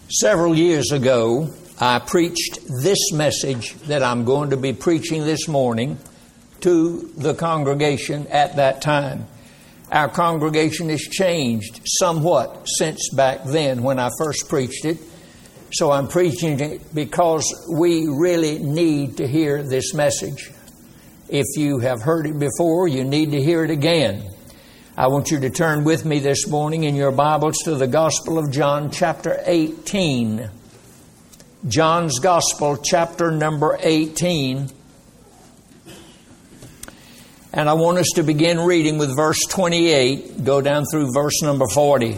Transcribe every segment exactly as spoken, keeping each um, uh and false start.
Several years ago, I preached this message that I'm going to be preaching this morning to the congregation at that time. Our congregation has changed somewhat since back then when I first preached it. So I'm preaching it because we really need to hear this message. If you have heard it before, you need to hear it again. I want you to turn with me this morning in your Bibles to the Gospel of John, chapter eighteen. John's Gospel, chapter number eighteen. And I want us to begin reading with verse twenty-eight, go down through verse number forty.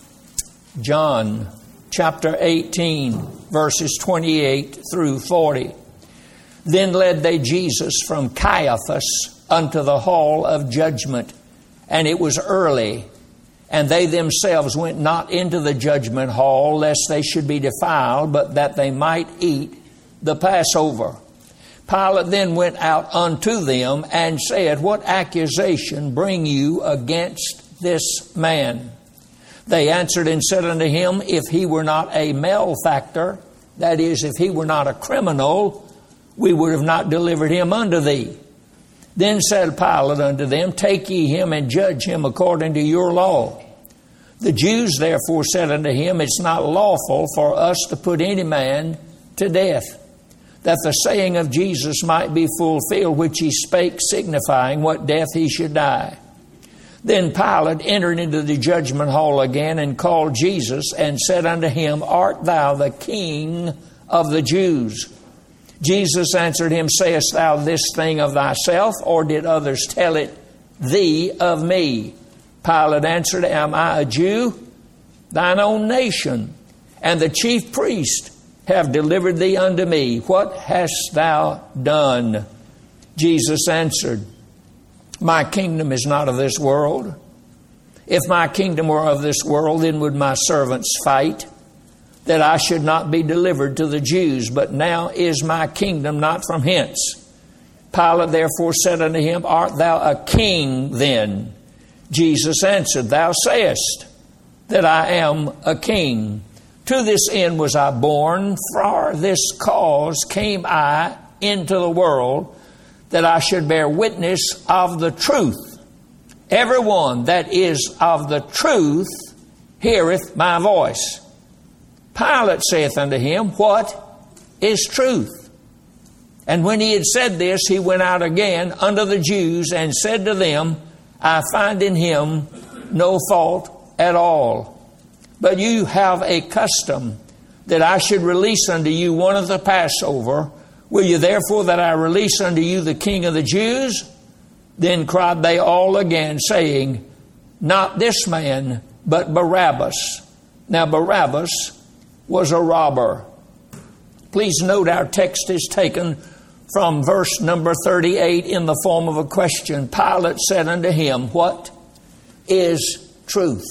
John, chapter eighteen, verses twenty-eight through forty. Then led they Jesus from Caiaphas unto the hall of judgment. And it was early, and they themselves went not into the judgment hall, lest they should be defiled, but that they might eat the Passover. Pilate then went out unto them, and said, What accusation bring you against this man? They answered and said unto him, If he were not a malefactor, that is, if he were not a criminal, we would have not delivered him unto thee. Then said Pilate unto them, Take ye him and judge him according to your law. The Jews therefore said unto him, It's not lawful for us to put any man to death, that the saying of Jesus might be fulfilled, which he spake, signifying what death he should die. Then Pilate entered into the judgment hall again, and called Jesus, and said unto him, Art thou the King of the Jews? Jesus answered him, Sayest thou this thing of thyself, or did others tell it thee of me? Pilate answered, Am I a Jew? Thine own nation and the chief priest have delivered thee unto me. What hast thou done? Jesus answered, My kingdom is not of this world. If my kingdom were of this world, then would my servants fight, that I should not be delivered to the Jews. But now is my kingdom not from hence. Pilate therefore said unto him, Art thou a king then? Jesus answered, Thou sayest that I am a king. To this end was I born, for this cause came I into the world, that I should bear witness of the truth. Everyone that is of the truth heareth my voice. Pilate saith unto him, What is truth? And when he had said this, he went out again unto the Jews, and said to them, I find in him no fault at all. But you have a custom that I should release unto you one of the Passover. Will you therefore that I release unto you the King of the Jews? Then cried they all again, saying, Not this man, but Barabbas. Now Barabbas was a robber. Please note our text is taken from verse number thirty-eight in the form of a question. Pilate said unto him, What is truth?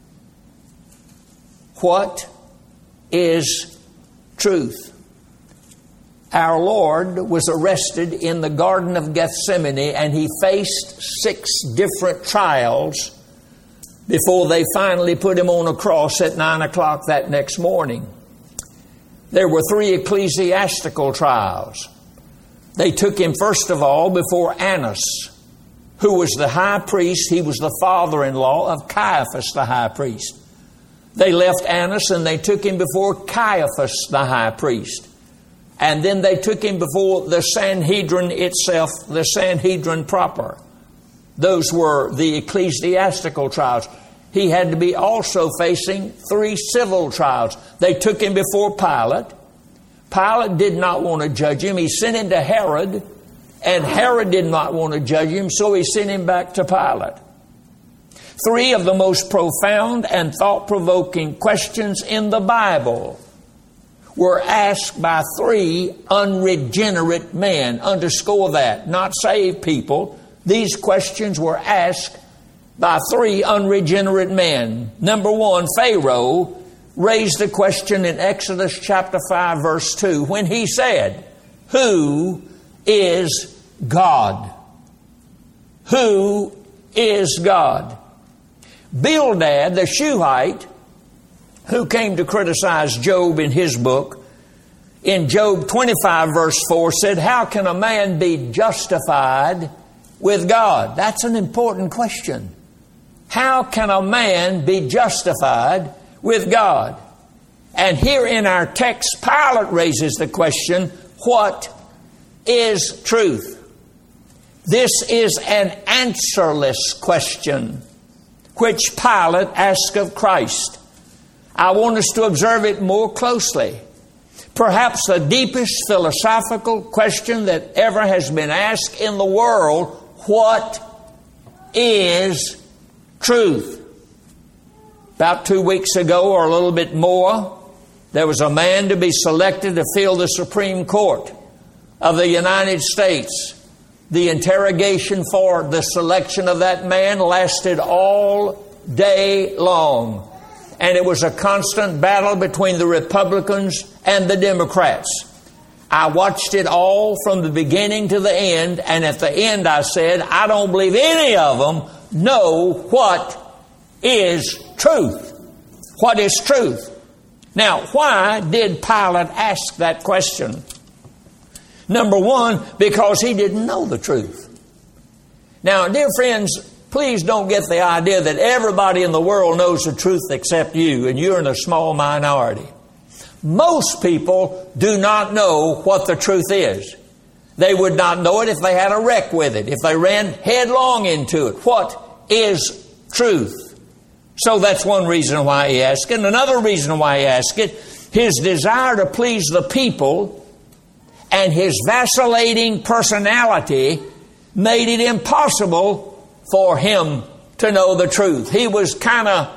What is truth? Our Lord was arrested in the Garden of Gethsemane, and he faced six different trials before they finally put him on a cross at nine o'clock that next morning. There were three ecclesiastical trials. They took him first of all before Annas, who was the high priest. He was the father-in-law of Caiaphas, the high priest. They left Annas and they took him before Caiaphas, the high priest. And then they took him before the Sanhedrin itself, the Sanhedrin proper. Those were the ecclesiastical trials. He had to be also facing three civil trials. They took him before Pilate. Pilate did not want to judge him. He sent him to Herod, and Herod did not want to judge him, so he sent him back to Pilate. Three of the most profound and thought-provoking questions in the Bible were asked by three unregenerate men. Underscore that, not saved people. These questions were asked by three unregenerate men. Number one, Pharaoh raised the question in Exodus chapter five, verse two, when he said, Who is God? Who is God? Bildad the Shuhite, who came to criticize Job in his book, in Job twenty-five verse four said, how can a man be justified with God? That's an important question. How can a man be justified with God? And here in our text, Pilate raises the question, what is truth? This is an answerless question, which Pilate asked of Christ. I want us to observe it more closely. Perhaps the deepest philosophical question that ever has been asked in the world, what is truth? About two weeks ago or a little bit more, there was a man to be selected to fill the Supreme Court of the United States. The interrogation for the selection of that man lasted all day long. And it was a constant battle between the Republicans and the Democrats. I watched it all from the beginning to the end, and at the end I said, I don't believe any of them know what is truth. What is truth? Now, why did Pilate ask that question? Number one, because he didn't know the truth. Now, dear friends, please don't get the idea that everybody in the world knows the truth except you, and you're in a small minority. Most people do not know what the truth is. They would not know it if they had a wreck with it, if they ran headlong into it. What is truth? So that's one reason why he asked it. And another reason why he asked it, his desire to please the people and his vacillating personality made it impossible for him to know the truth. He was kind of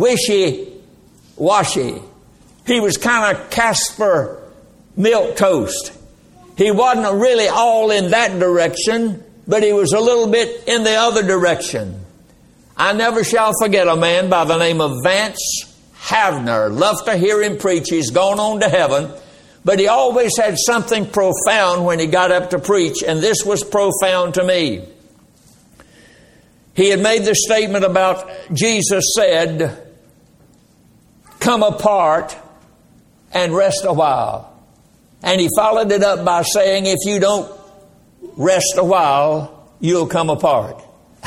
wishy-washy. He was kind of Casper milquetoast. He wasn't really all in that direction, but he was a little bit in the other direction. I never shall forget a man by the name of Vance Havner. Love to hear him preach. He's gone on to heaven. But he always had something profound when he got up to preach, and this was profound to me. He had made the statement about Jesus said, come apart and rest a while. And he followed it up by saying, if you don't rest a while, you'll come apart.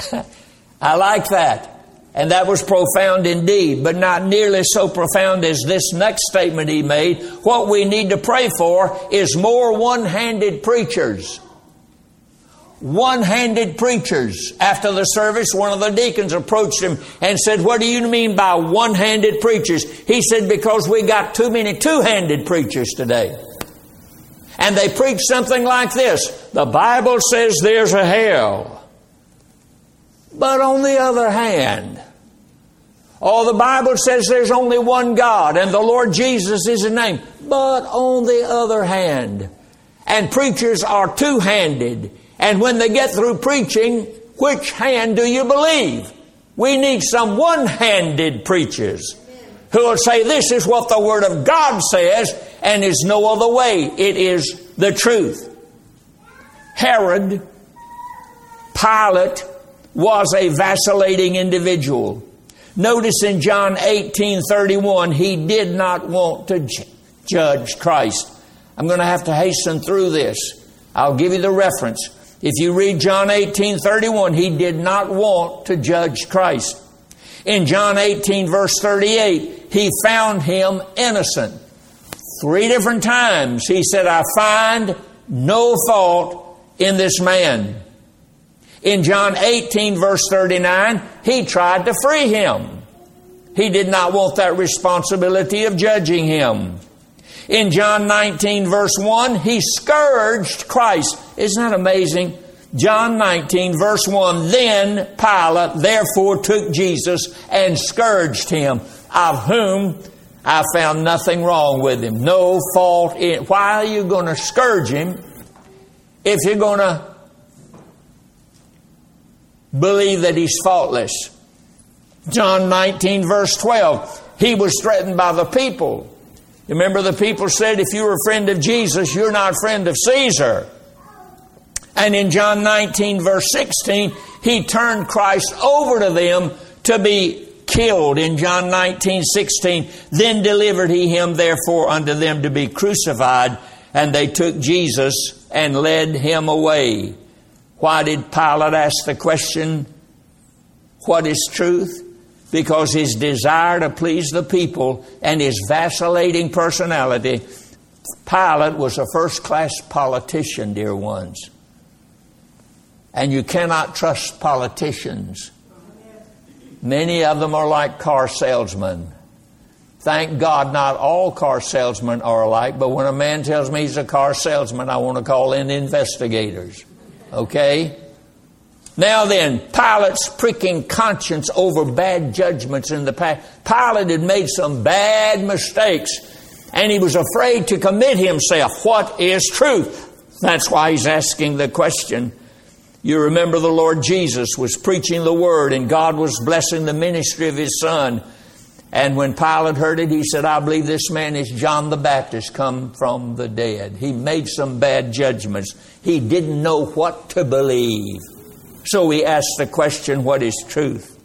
I like that. And that was profound indeed, but not nearly so profound as this next statement he made. What we need to pray for is more one-handed preachers. One-handed preachers. After the service, one of the deacons approached him and said, what do you mean by one-handed preachers? He said, because we got too many two-handed preachers today. And they preach something like this. The Bible says there's a hell. But on the other hand, oh, the Bible says there's only one God and the Lord Jesus is His name. But on the other hand, and preachers are two-handed, and when they get through preaching, which hand do you believe? We need some one-handed preachers who will say this is what the Word of God says and is no other way. It is the truth. Herod, Pilate, was a vacillating individual. Notice in John eighteen thirty-one, he did not want to j- judge Christ. I'm going to have to hasten through this. I'll give you the reference. If you read John eighteen thirty-one, he did not want to judge Christ. In John eighteen verse thirty-eight, he found him innocent. Three different times he said, I find no fault in this man. In John eighteen verse thirty-nine, he tried to free him. He did not want that responsibility of judging him. In John nineteen verse one, he scourged Christ. Isn't that amazing? John nineteen verse one, then Pilate therefore took Jesus and scourged him, of whom I found nothing wrong with him. No fault in. Why are you going to scourge him if you're going to believe that he's faultless? John nineteen verse twelve, he was threatened by the people. Remember, the people said, if you're a friend of Jesus, you're not a friend of Caesar. And in John nineteen verse sixteen, he turned Christ over to them to be killed in John nineteen sixteen. Then delivered he him therefore unto them to be crucified. And they took Jesus and led him away. Why did Pilate ask the question, what is truth? Because his desire to please the people and his vacillating personality. Pilate was a first-class politician, dear ones. And you cannot trust politicians. Many of them are like car salesmen. Thank God not all car salesmen are alike, but when a man tells me he's a car salesman, I want to call in investigators. Okay? Now then, Pilate's pricking conscience over bad judgments in the past. Pilate had made some bad mistakes, and he was afraid to commit himself. What is truth? That's why he's asking the question. You remember the Lord Jesus was preaching the Word, and God was blessing the ministry of His Son. And when Pilate heard it, he said, I believe this man is John the Baptist come from the dead. He made some bad judgments. He didn't know what to believe. So he asked the question, what is truth?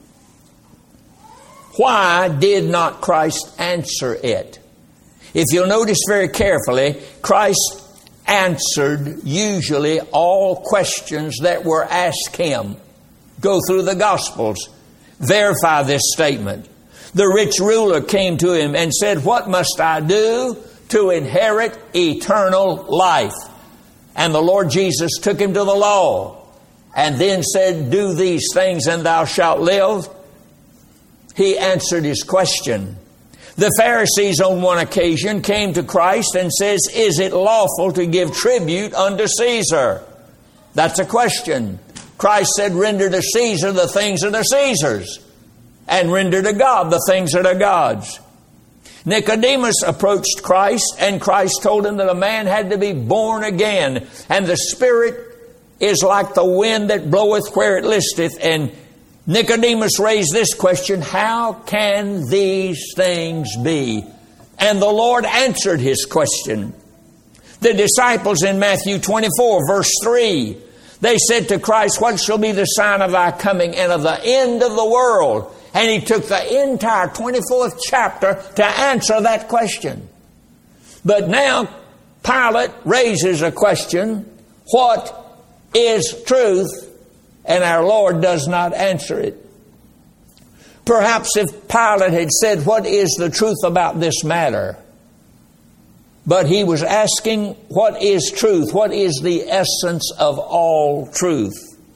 Why did not Christ answer it? If you'll notice very carefully, Christ answered usually all questions that were asked Him. Go through the Gospels. Verify this statement. The rich ruler came to Him and said, what must I do to inherit eternal life? And the Lord Jesus took him to the law and then said, do these things and thou shalt live. He answered his question. The Pharisees on one occasion came to Christ and says, is it lawful to give tribute unto Caesar? That's a question. Christ said, render to Caesar the things that are Caesar's, and render to God the things that are God's. Nicodemus approached Christ, and Christ told him that a man had to be born again. And the Spirit is like the wind that bloweth where it listeth. And Nicodemus raised this question, how can these things be? And the Lord answered his question. The disciples in Matthew twenty-four, verse three, they said to Christ, what shall be the sign of thy coming and of the end of the world? And he took the entire twenty-fourth chapter to answer that question. But now Pilate raises a question, what is truth? And our Lord does not answer it. Perhaps if Pilate had said, what is the truth about this matter? But he was asking, what is truth? What is the essence of all truth?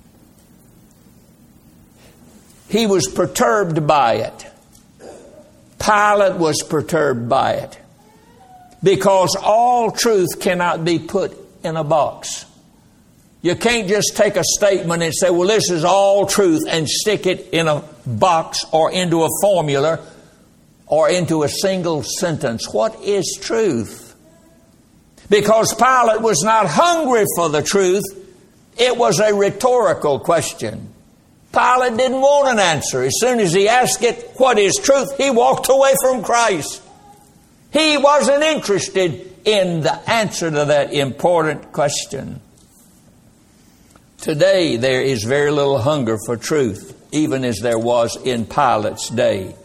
He was perturbed by it. Pilate was perturbed by it. Because all truth cannot be put in a box. You can't just take a statement and say, well, this is all truth, and stick it in a box or into a formula or into a single sentence. What is truth? Because Pilate was not hungry for the truth, it was a rhetorical question. Pilate didn't want an answer. As soon as he asked it, what is truth, he walked away from Christ. He wasn't interested in the answer to that important question. Today there is very little hunger for truth, even as there was in Pilate's day.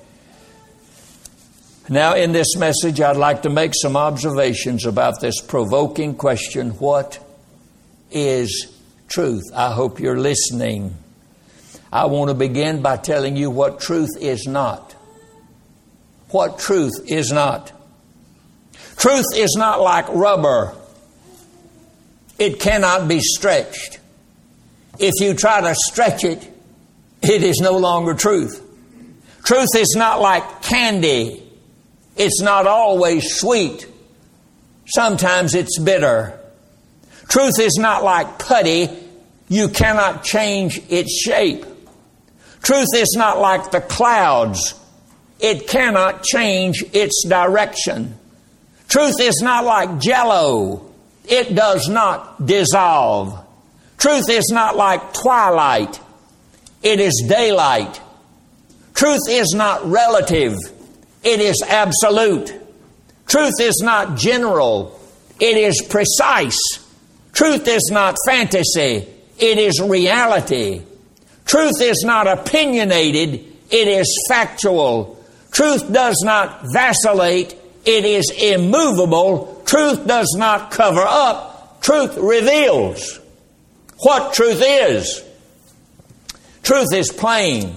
Now in this message I'd like to make some observations about this provoking question, what is truth? I hope you're listening. I want to begin by telling you what truth is not. What truth is not. Truth is not like rubber. It cannot be stretched. If you try to stretch it, it is no longer truth. Truth is not like candy. It's not always sweet. Sometimes it's bitter. Truth is not like putty. You cannot change its shape. Truth is not like the clouds. It cannot change its direction. Truth is not like Jell-O. It does not dissolve. Truth is not like twilight. It is daylight. Truth is not relative. It is absolute. Truth is not general. It is precise. Truth is not fantasy. It is reality. Truth is not opinionated. It is factual. Truth does not vacillate. It is immovable. Truth does not cover up. Truth reveals what truth is. Truth is plain.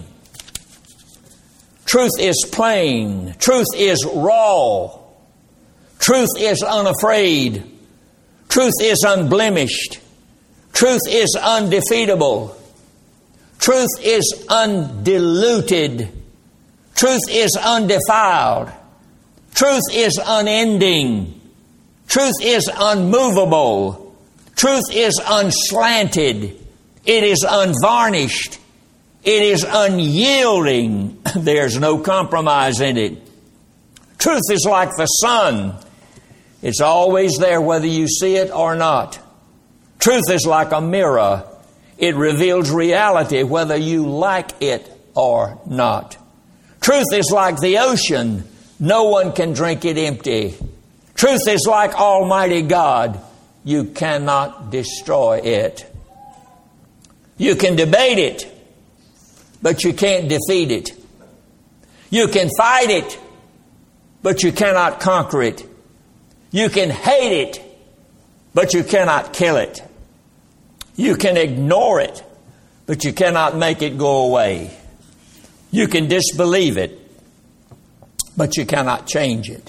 Truth is plain. Truth is raw. Truth is unafraid. Truth is unblemished. Truth is undefeatable. Truth is undiluted. Truth is undefiled. Truth is unending. Truth is unmovable. Truth is unslanted. It is unvarnished. It is unyielding. There's no compromise in it. Truth is like the sun. It's always there whether you see it or not. Truth is like a mirror. It reveals reality whether you like it or not. Truth is like the ocean. No one can drink it empty. Truth is like Almighty God. You cannot destroy it. You can debate it, but you can't defeat it. You can fight it, but you cannot conquer it. You can hate it, but you cannot kill it. You can ignore it, but you cannot make it go away. You can disbelieve it, but you cannot change it.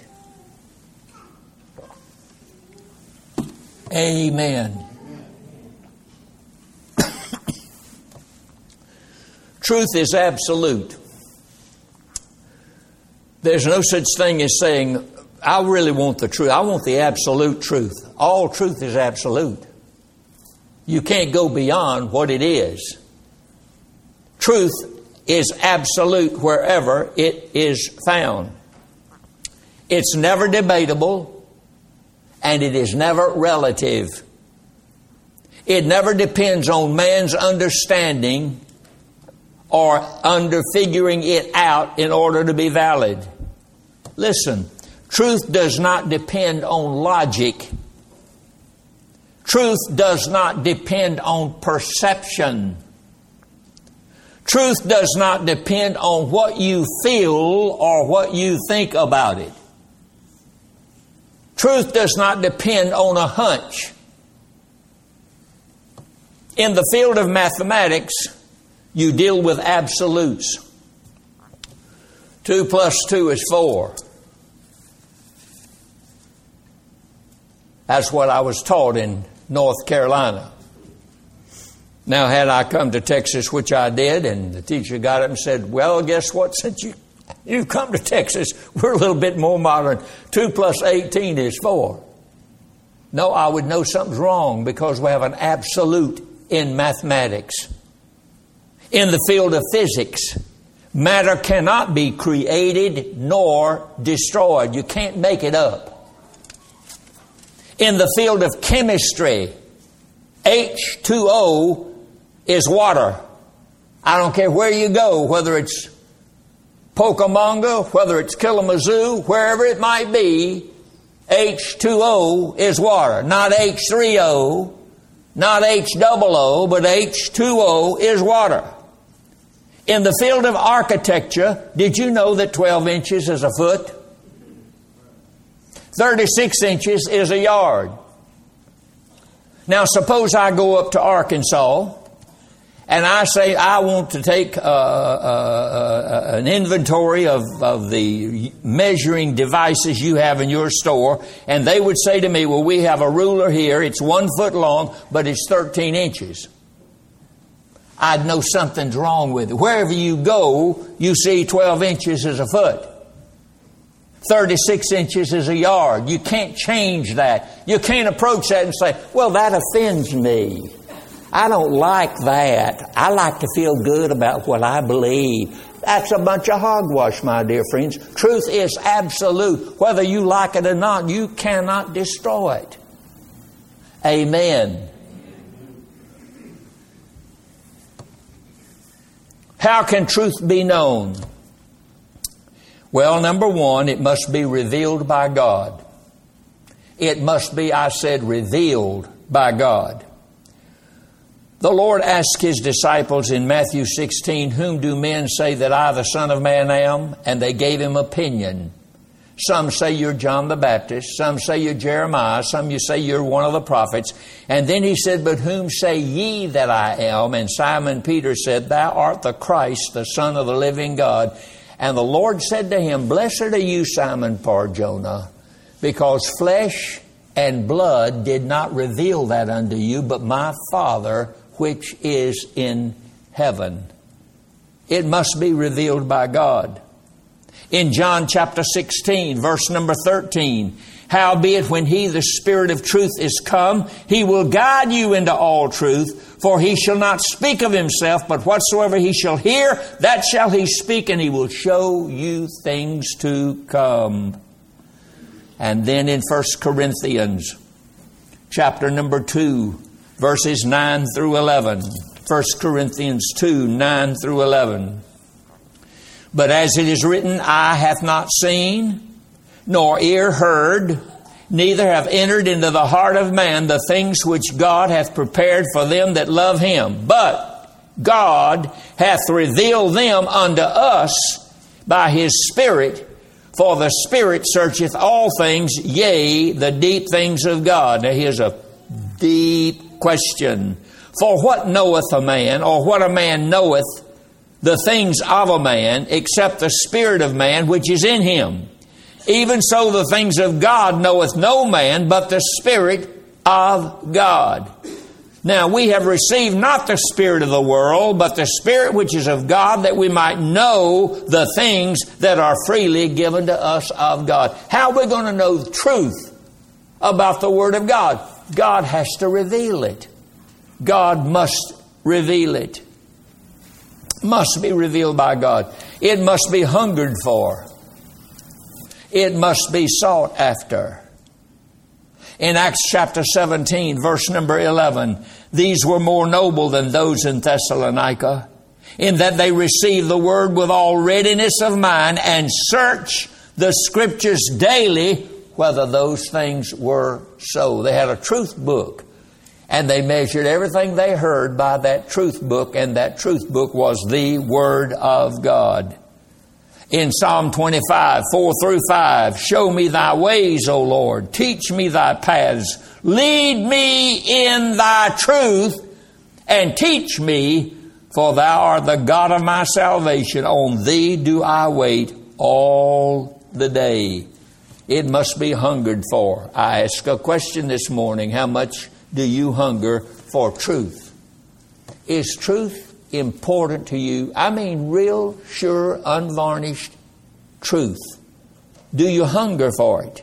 Amen. Truth is absolute. There's no such thing as saying, I really want the truth. I want the absolute truth. All truth is absolute. You can't go beyond what it is. Truth is absolute wherever it is found. It's never debatable, and it is never relative. It never depends on man's understanding or under figuring it out in order to be valid. Listen, truth does not depend on logic. Truth does not depend on perception. Truth does not depend on what you feel or what you think about it. Truth does not depend on a hunch. In the field of mathematics, you deal with absolutes. Two plus two is four. That's what I was taught in North Carolina. Now, had I come to Texas, which I did, and the teacher got up and said, well, guess what? Since you, you've come to Texas, we're a little bit more modern. Two plus eighteen is four. No, I would know something's wrong because we have an absolute in mathematics. In the field of physics, matter cannot be created nor destroyed. You can't make it up. In the field of chemistry, H two O is water. I don't care where you go, whether it's Pocahontas, whether it's Kalamazoo, wherever it might be, H two O is water. Not H three O, not H double O, but H two O is water. In the field of architecture, did you know that twelve inches is a foot? thirty-six inches is a yard. Now, suppose I go up to Arkansas and I say I want to take uh, uh, uh, an inventory of, of the measuring devices you have in your store, and they would say to me, well, we have a ruler here. It's one foot long, but it's thirteen inches. I'd know something's wrong with it. Wherever you go, you see twelve inches is a foot. thirty-six inches is a yard. You can't change that. You can't approach that and say, well, that offends me. I don't like that. I like to feel good about what I believe. That's a bunch of hogwash, my dear friends. Truth is absolute. Whether you like it or not, you cannot destroy it. Amen. How can truth be known? Well, number one, it must be revealed by God. It must be, I said, revealed by God. The Lord asked His disciples in Matthew sixteen, "Whom do men say that I, the Son of Man, am?" And they gave Him opinion. Some say you're John the Baptist. Some say you're Jeremiah. Some you say you're one of the prophets. And then He said, "But whom say ye that I am?" And Simon Peter said, "Thou art the Christ, the Son of the living God." And the Lord said to him, "Blessed are you, Simon Bar-Jonah, because flesh and blood did not reveal that unto you, but my Father which is in heaven." It must be revealed by God. In John chapter sixteen, verse number thirteen, "Howbeit when He, the Spirit of truth, is come, He will guide you into all truth, for He shall not speak of Himself, but whatsoever He shall hear, that shall He speak, and He will show you things to come." And then in First Corinthians chapter number two, verses nine through eleven. First Corinthians two, nine through eleven. "But as it is written, eye hath not seen, nor ear heard, neither have entered into the heart of man the things which God hath prepared for them that love Him. But God hath revealed them unto us by His Spirit, for the Spirit searcheth all things, yea, the deep things of God." Now here's a deep question. "For what knoweth a man, or what a man knoweth the things of a man, except the Spirit of man which is in him? Even so the things of God knoweth no man, but the Spirit of God. Now we have received not the spirit of the world, but the Spirit which is of God, that we might know the things that are freely given to us of God." How are we going to know the truth about the Word of God? God has to reveal it. God must reveal it. Must be revealed by God. It must be hungered for. It must be sought after. In Acts chapter seventeen, verse number eleven, "These were more noble than those in Thessalonica, in that they received the word with all readiness of mind, and searched the Scriptures daily, whether those things were so." They had a truth book, and they measured everything they heard by that truth book, and that truth book was the Word of God. In Psalm twenty-five, four through five, "Show me thy ways, O Lord. Teach me thy paths. Lead me in thy truth, and teach me, for thou art the God of my salvation. On thee do I wait all the day." It must be hungered for. I ask a question this morning. How much do you hunger for truth? Is truth important to you? I mean real, sure, unvarnished truth. Do you hunger for it?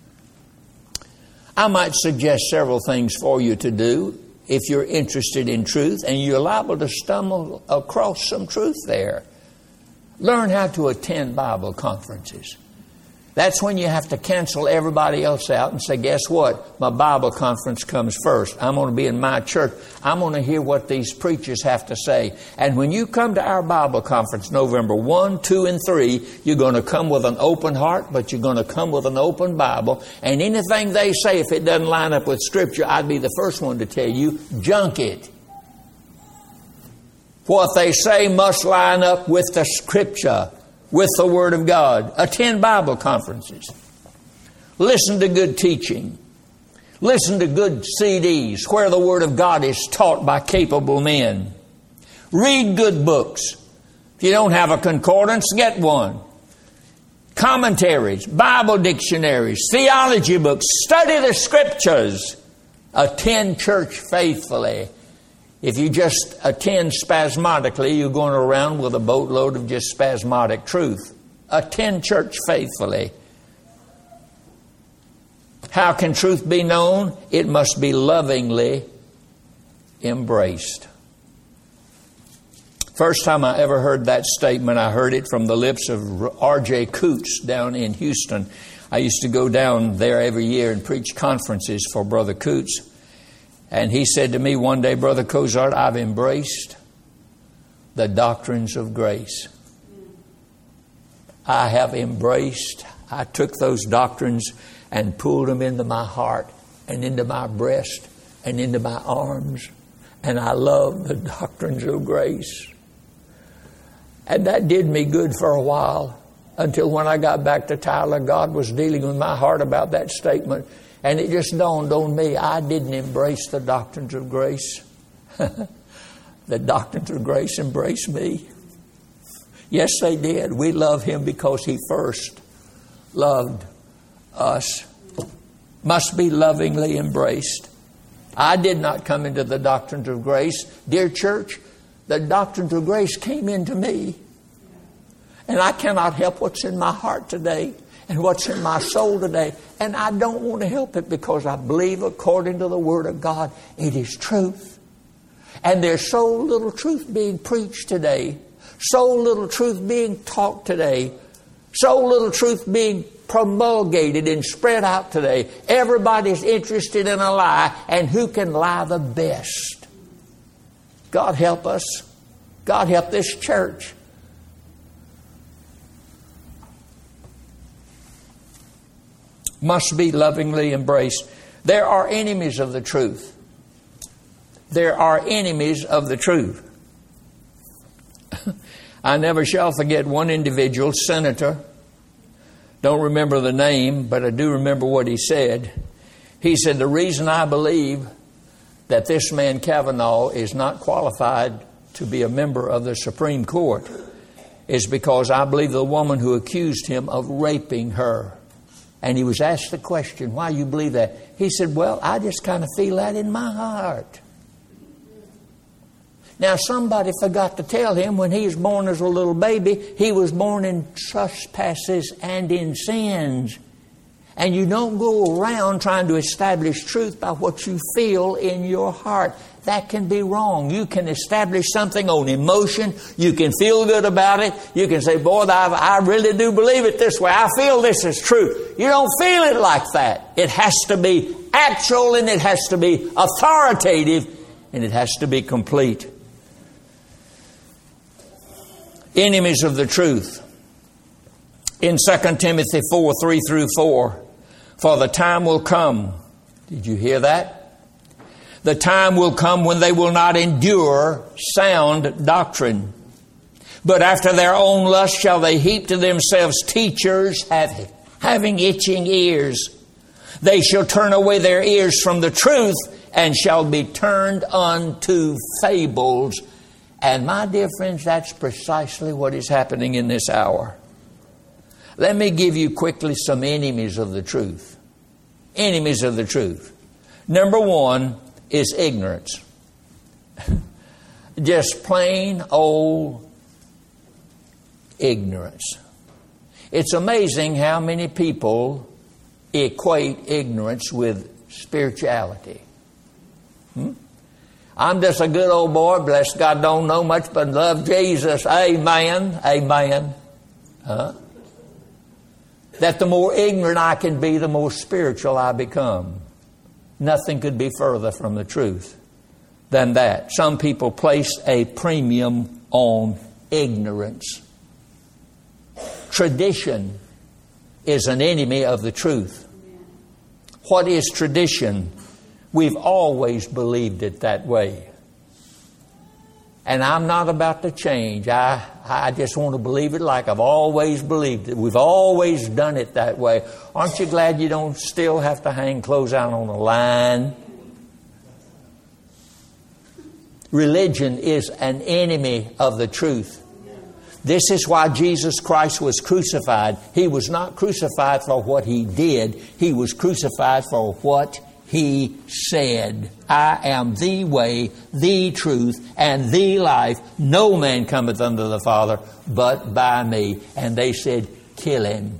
I might suggest several things for you to do if you're interested in truth, and you're liable to stumble across some truth there. Learn how to attend Bible conferences. That's when you have to cancel everybody else out and say, "Guess what? My Bible conference comes first. I'm going to be in my church. I'm going to hear what these preachers have to say." And when you come to our Bible conference, November first, second, and third, you're going to come with an open heart, but you're going to come with an open Bible. And anything they say, if it doesn't line up with Scripture, I'd be the first one to tell you, junk it. What they say must line up with the Scripture, with the Word of God. Attend Bible conferences. Listen to good teaching. Listen to good C Ds where the Word of God is taught by capable men. Read good books. If you don't have a concordance, get one. Commentaries, Bible dictionaries, theology books. Study the Scriptures. Attend church faithfully. If you just attend spasmodically, you're going around with a boatload of just spasmodic truth. Attend church faithfully. How can truth be known? It must be lovingly embraced. First time I ever heard that statement, I heard it from the lips of R J Coots down in Houston. I used to go down there every year and preach conferences for Brother Coots. And he said to me one day, "Brother Cozart, I've embraced the doctrines of grace. I have embraced, I took those doctrines and pulled them into my heart and into my breast and into my arms And I love the doctrines of grace. And that did me good for a while, until when I got back to Tyler, God was dealing with my heart about that statement. And it just dawned on me, I didn't embrace the doctrines of grace. The doctrines of grace embraced me. Yes, they did. We love Him because He first loved us. Must be lovingly embraced. I did not come into the doctrines of grace. Dear church, the doctrines of grace came into me. And I cannot help what's in my heart today and what's in my soul today. And I don't want to help it because I believe according to the Word of God, it is truth. And there's so little truth being preached today. So little truth being taught today. So little truth being promulgated and spread out today. Everybody's interested in a lie, and who can lie the best? God help us. God help this church. Must be lovingly embraced. There are enemies of the truth. There are enemies of the truth. I never shall forget one individual, senator. Don't remember the name, but I do remember what he said. He said, the reason I believe that this man Kavanaugh is not qualified to be a member of the Supreme Court is because I believe the woman who accused him of raping her. And he was asked the question, why you believe that? He said, well, I just kind of feel that in my heart. Now, somebody forgot to tell him when he was born as a little baby, he was born in trespasses and in sins. And you don't go around trying to establish truth by what you feel in your heart. That can be wrong. You can establish something on emotion. You can feel good about it. You can say, boy, I, I really do believe it this way. I feel this is true. You don't feel it like that. It has to be actual, and it has to be authoritative, and it has to be complete. Enemies of the truth. In Second Timothy four, three through four, for the time will come. Did you hear that? The time will come when they will not endure sound doctrine, but after their own lust shall they heap to themselves teachers having, having itching ears. They shall turn away their ears from the truth and shall be turned unto fables. And my dear friends, that's precisely what is happening in this hour. Let me give you quickly some enemies of the truth. Enemies of the truth. Number one is ignorance. Just plain old ignorance. It's amazing how many people equate ignorance with spirituality. Hmm? I'm just a good old boy, bless God, don't know much but love Jesus. Amen. Amen. Huh? That the more ignorant I can be, the more spiritual I become. Nothing could be further from the truth than that. Some people place a premium on ignorance. Tradition is an enemy of the truth. What is tradition? We've always believed it that way. And I'm not about to change. I, I just want to believe it like I've always believed it. We've always done it that way. Aren't you glad you don't still have to hang clothes out on a line? Religion is an enemy of the truth. This is why Jesus Christ was crucified. He was not crucified for what He did. He was crucified for what He said. I am the way, the truth, and the life. No man cometh unto the Father but by me. And they said, kill Him.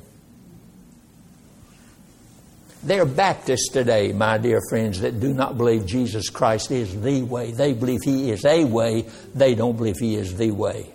There are Baptists today, my dear friends, that do not believe Jesus Christ is the way. They believe He is a way. They don't believe He is the way.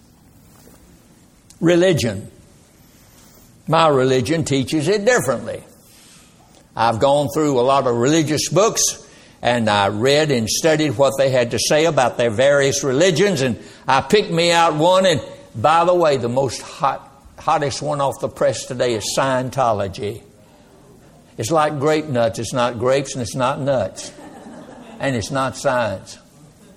Religion. My religion teaches it differently. I've gone through a lot of religious books, and I read and studied what they had to say about their various religions, and I picked me out one. And by the way, the most hot, hottest one off the press today is Scientology. It's like grape nuts. It's not grapes and it's not nuts. And it's not science.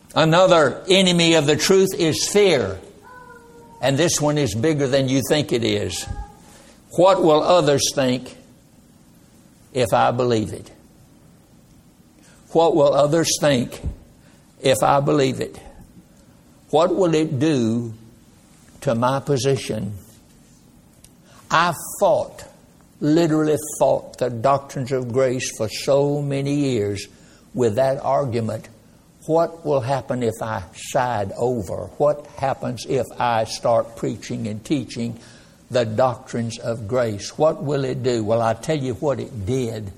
Another enemy of the truth is fear. And this one is bigger than you think it is. What will others think if I believe it? What will others think if I believe it? What will it do to my position? I fought, literally fought the doctrines of grace for so many years with that argument. What will happen if I side over? What happens if I start preaching and teaching the doctrines of grace? What will it do? Well, I tell you what it did.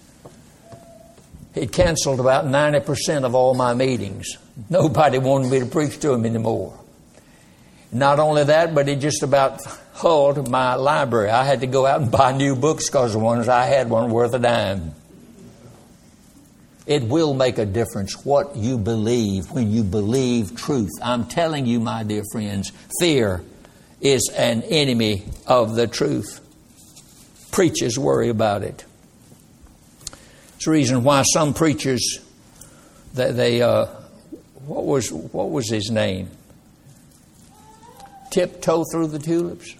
It canceled about ninety percent of all my meetings. Nobody wanted me to preach to them anymore. Not only that, but it just about hulled my library. I had to go out and buy new books because the ones I had weren't worth a dime. It will make a difference what you believe when you believe truth. I'm telling you, my dear friends, fear is an enemy of the truth. Preachers worry about it. It's the reason why some preachers, they, they uh, what was what was his name? Tiptoe through the tulips.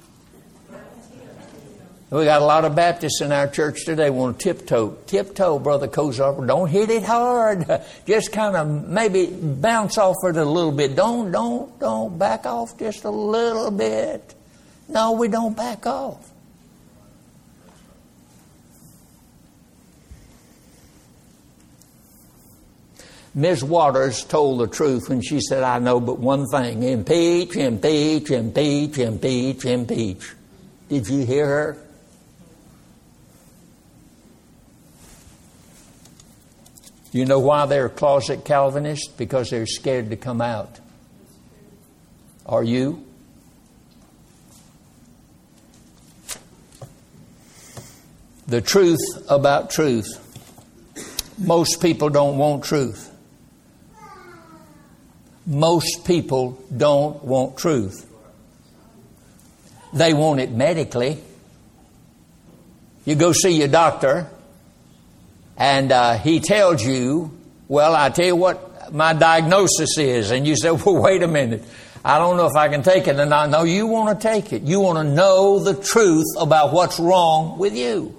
We got a lot of Baptists in our church today want to tiptoe. Tiptoe, Brother Kozarper. Don't hit it hard. Just kind of maybe bounce off it a little bit. Don't, don't, don't back off just a little bit. No, we don't back off. Miz Waters told the truth when she said, I know but one thing. Impeach, impeach, impeach, impeach, impeach. Did you hear her? You know why they're closet Calvinists? Because they're scared to come out. Are you? The truth about truth. Most people don't want truth. Most people don't want truth. They want it medically. You go see your doctor, and uh, he tells you, well, I tell you what my diagnosis is. And you say, well, wait a minute. I don't know if I can take it. And I know you want to take it. You want to know the truth about what's wrong with you.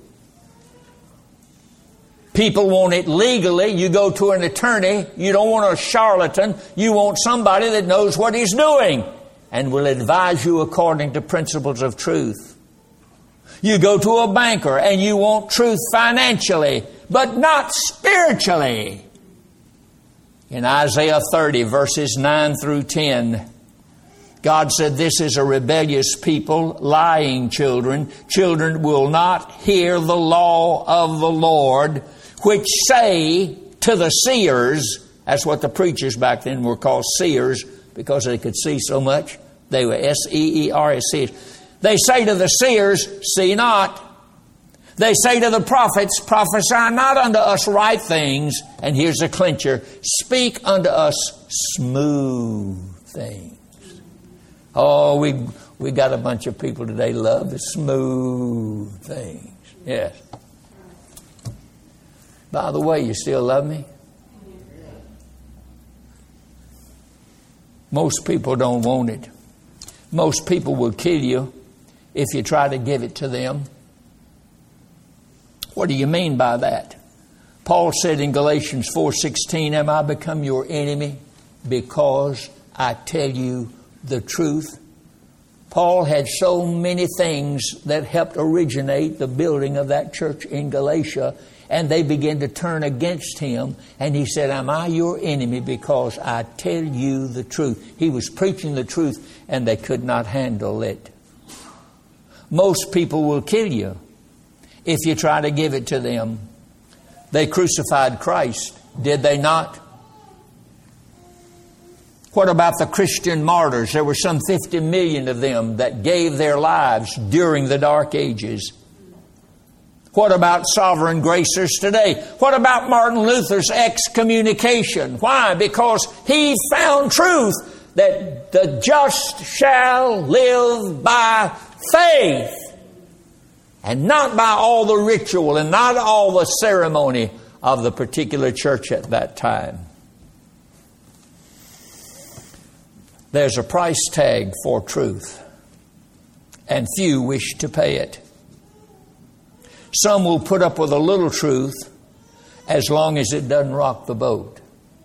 People want it legally. You go to an attorney. You don't want a charlatan. You want somebody that knows what he's doing and will advise you according to principles of truth. You go to a banker and you want truth financially, but not spiritually. In Isaiah thirty, verses nine through ten, God said, this is a rebellious people, lying children. Children will not hear the law of the Lord, which say to the seers, that's what the preachers back then were called, seers, because they could see so much. They were S E E R S, seers. They say to the seers, see not. They say to the prophets, prophesy not unto us right things. And here's a clincher, speak unto us smooth things. Oh, we we got a bunch of people today love the smooth things. Yes. By the way, you still love me? Most people don't want it. Most people will kill you if you try to give it to them. What do you mean by that? Paul said in Galatians four sixteen, am I become your enemy because I tell you the truth? Paul had so many things that helped originate the building of that church in Galatia, and they began to turn against him. And he said, am I your enemy because I tell you the truth? He was preaching the truth, and they could not handle it. Most people will kill you if you try to give it to them. They crucified Christ, did they not? What about the Christian martyrs? There were some fifty million of them that gave their lives during the Dark Ages. What about sovereign gracers today? What about Martin Luther's excommunication? Why? Because he found truth that the just shall live by faith and not by all the ritual and not all the ceremony of the particular church at that time. There's a price tag for truth, and few wish to pay it. Some will put up with a little truth as long as it doesn't rock the boat.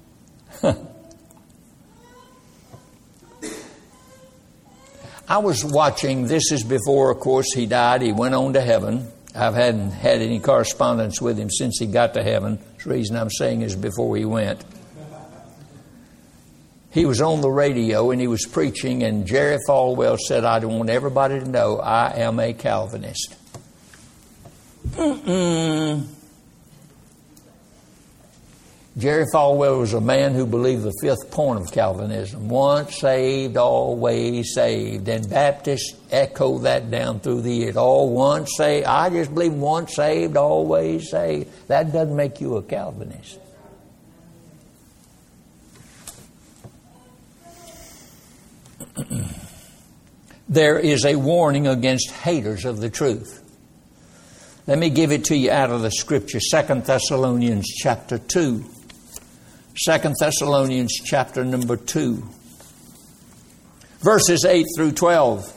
I was watching, this is before, of course, he died. He went on to heaven. I hadn't had any correspondence with him since he got to heaven. The reason I'm saying is before he went. He was on the radio and he was preaching, and Jerry Falwell said, I want everybody to know I am a Calvinist. Mm-mm. Jerry Falwell was a man who believed the fifth point of Calvinism. Once saved, always saved. And Baptists echo that down through the years. All once saved. I just believe once saved, always saved. That doesn't make you a Calvinist. There is a warning against haters of the truth. Let me give it to you out of the Scripture. Second Thessalonians chapter two. Second Thessalonians chapter number two. Verses eight through twelve.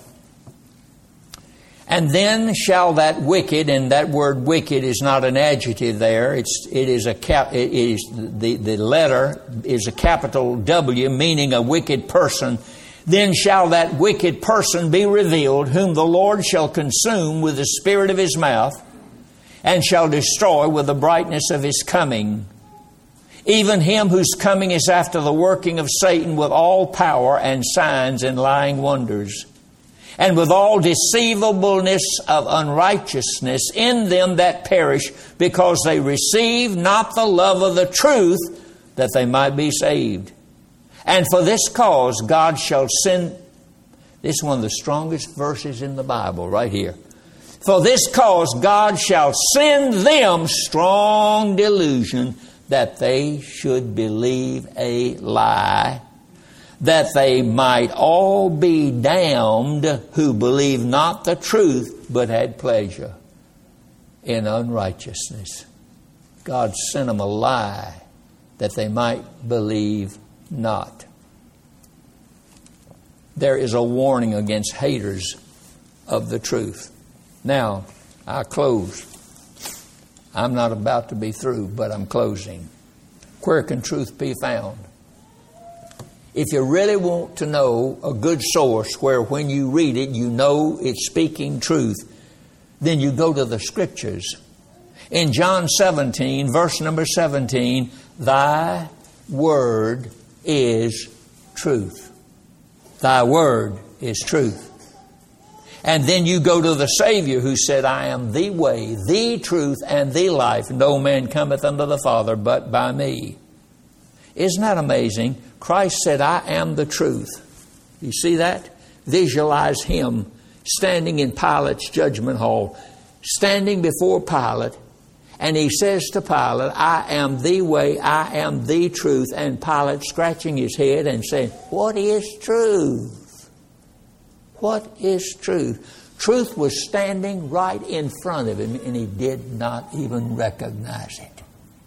And then shall that wicked, and that word wicked is not an adjective there. It's it is a cap. It is the the letter is a capital W, meaning a wicked person. Then shall that wicked person be revealed, whom the Lord shall consume with the spirit of his mouth, and shall destroy with the brightness of his coming. Even him whose coming is after the working of Satan with all power and signs and lying wonders, and with all deceivableness of unrighteousness in them that perish, because they receive not the love of the truth, that they might be saved. And for this cause God shall send, this is one of the strongest verses in the Bible right here. For this cause God shall send them strong delusion, that they should believe a lie, that they might all be damned who believed not the truth, but had pleasure in unrighteousness. God sent them a lie, that they might believe not. There is a warning against haters of the truth. Now, I close. I'm not about to be through, but I'm closing. Where can truth be found? If you really want to know a good source where when you read it, you know it's speaking truth, then you go to the Scriptures. In John seventeen, verse number seventeen, Thy word is truth. Thy word is truth. And then you go to the Savior who said, I am the way, the truth, and the life. No man cometh unto the Father but by me. Isn't that amazing? Christ said, I am the truth. You see that? Visualize Him standing in Pilate's judgment hall, standing before Pilate, and He says to Pilate, I am the way, I am the truth. And Pilate scratching his head and saying, what is truth? What is truth? Truth was standing right in front of him, and he did not even recognize it.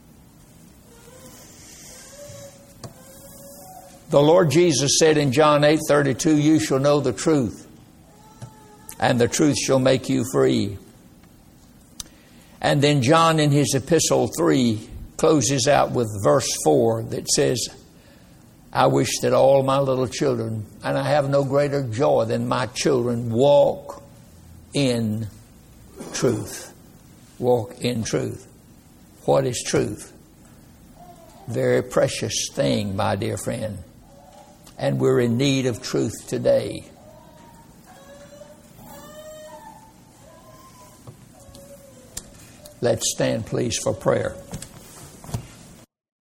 The Lord Jesus said in John eight thirty-two, you shall know the truth, and the truth shall make you free. And then John in his epistle three closes out with verse four that says, I wish that all my little children, and I have no greater joy than my children, walk in truth. Walk in truth. What is truth? Very precious thing, my dear friend. And we're in need of truth today. Let's stand, please, for prayer.